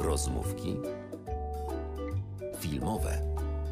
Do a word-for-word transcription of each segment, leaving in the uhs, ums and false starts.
Rozmówki filmowe.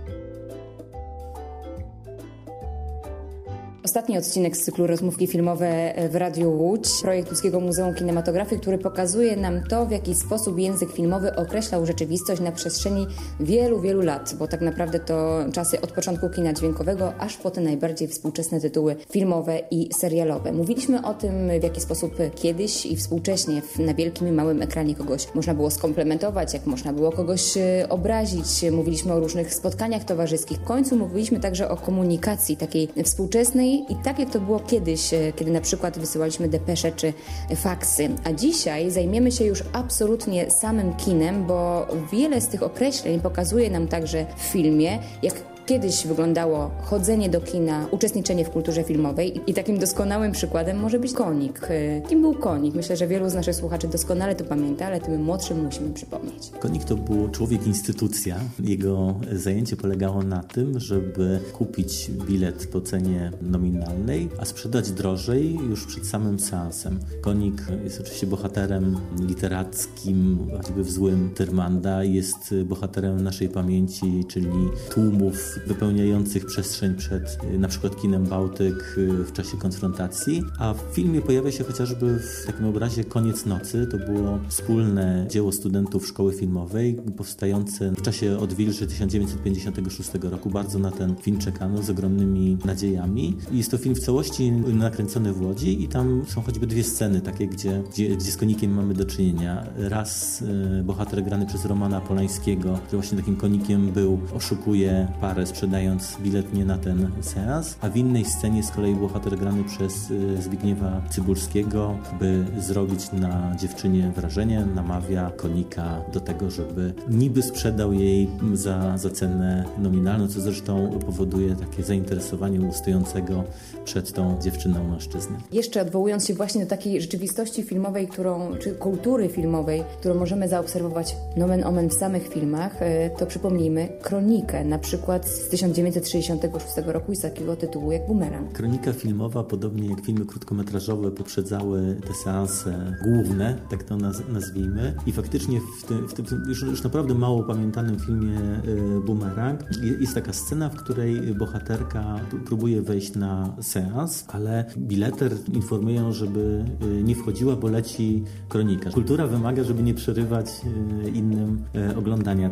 Ostatni odcinek z cyklu Rozmówki filmowe w Radiu Łódź, projekt Łódzkiego Muzeum Kinematografii, który pokazuje nam to, w jaki sposób język filmowy określał rzeczywistość na przestrzeni wielu, wielu lat, bo tak naprawdę to czasy od początku kina dźwiękowego, aż po te najbardziej współczesne tytuły filmowe i serialowe. Mówiliśmy o tym, w jaki sposób kiedyś i współcześnie na wielkim i małym ekranie kogoś można było skomplementować, jak można było kogoś obrazić. Mówiliśmy o różnych spotkaniach towarzyskich. W końcu mówiliśmy także o komunikacji takiej współczesnej, i tak jak to było kiedyś, kiedy na przykład wysyłaliśmy depesze czy faksy. A dzisiaj zajmiemy się już absolutnie samym kinem, bo wiele z tych określeń pokazuje nam także w filmie, jak kiedyś wyglądało chodzenie do kina, uczestniczenie w kulturze filmowej i takim doskonałym przykładem może być Konik. Kim był Konik? Myślę, że wielu z naszych słuchaczy doskonale to pamięta, ale tym młodszym musimy przypomnieć. Konik to był człowiek-instytucja. Jego zajęcie polegało na tym, żeby kupić bilet po cenie nominalnej, a sprzedać drożej już przed samym seansem. Konik jest oczywiście bohaterem literackim, choćby w złym Tyrmanda, jest bohaterem naszej pamięci, czyli tłumów wypełniających przestrzeń przed na przykład kinem Bałtyk w czasie konfrontacji, a w filmie pojawia się chociażby w takim obrazie Koniec nocy. To było wspólne dzieło studentów szkoły filmowej, powstające w czasie odwilży tysiąc dziewięćset pięćdziesiątego szóstego roku. Bardzo na ten film czekano z ogromnymi nadziejami. Jest to film w całości nakręcony w Łodzi i tam są choćby dwie sceny takie, gdzie, gdzie, gdzie z Konikiem mamy do czynienia. Raz y, bohater grany przez Romana Polańskiego, który właśnie takim konikiem był, oszukuje parę, sprzedając bilet nie na ten seans, a w innej scenie z kolei bohater grany przez Zbigniewa Cybulskiego, by zrobić na dziewczynie wrażenie, namawia Konika do tego, żeby niby sprzedał jej za, za cenę nominalną, co zresztą powoduje takie zainteresowanie u stojącego przed tą dziewczyną mężczyzny. Jeszcze odwołując się właśnie do takiej rzeczywistości filmowej, którą, czy kultury filmowej, którą możemy zaobserwować nomen omen w samych filmach, to przypomnijmy Kronikę, na przykład z tysiąc dziewięćset sześćdziesiątego szóstego roku i z takiego tytułu jak Bumerang. Kronika filmowa, podobnie jak filmy krótkometrażowe, poprzedzały te seanse główne, tak to naz- nazwijmy. I faktycznie w tym, w tym już, już naprawdę mało pamiętanym filmie y, Bumerang jest taka scena, w której bohaterka próbuje wejść na seans, ale bileter informują, żeby y, nie wchodziła, bo leci kronika. Kultura wymaga, żeby nie przerywać y, innym y, oglądania.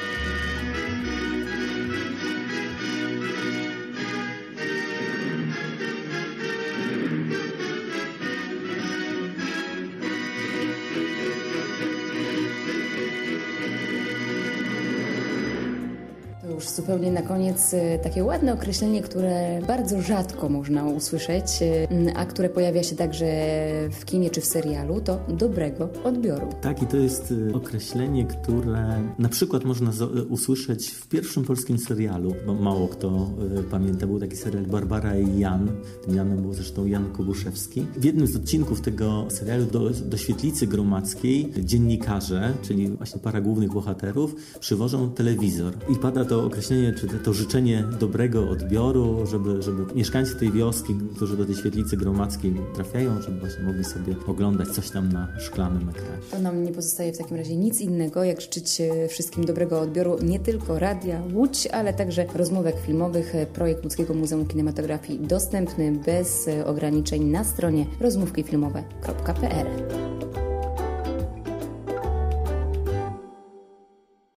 Już zupełnie na koniec takie ładne określenie, które bardzo rzadko można usłyszeć, a które pojawia się także w kinie czy w serialu, to dobrego odbioru. Tak, i to jest określenie, które na przykład można usłyszeć w pierwszym polskim serialu, bo mało kto pamięta, był taki serial Barbara i Jan, tym Janem był zresztą Jan Kobuszewski. W jednym z odcinków tego serialu do, do Świetlicy Gromadzkiej dziennikarze, czyli właśnie para głównych bohaterów, przywożą telewizor i pada to określenie, czy to życzenie dobrego odbioru, żeby, żeby mieszkańcy tej wioski, którzy do tej Świetlicy Gromadzkiej trafiają, żeby właśnie mogli sobie oglądać coś tam na szklanym ekranie. To nam nie pozostaje w takim razie nic innego, jak życzyć wszystkim dobrego odbioru nie tylko Radia Łódź, ale także rozmówek filmowych. Projekt Łódzkiego Muzeum Kinematografii dostępny bez ograniczeń na stronie rozmówki filmowe kropka p l.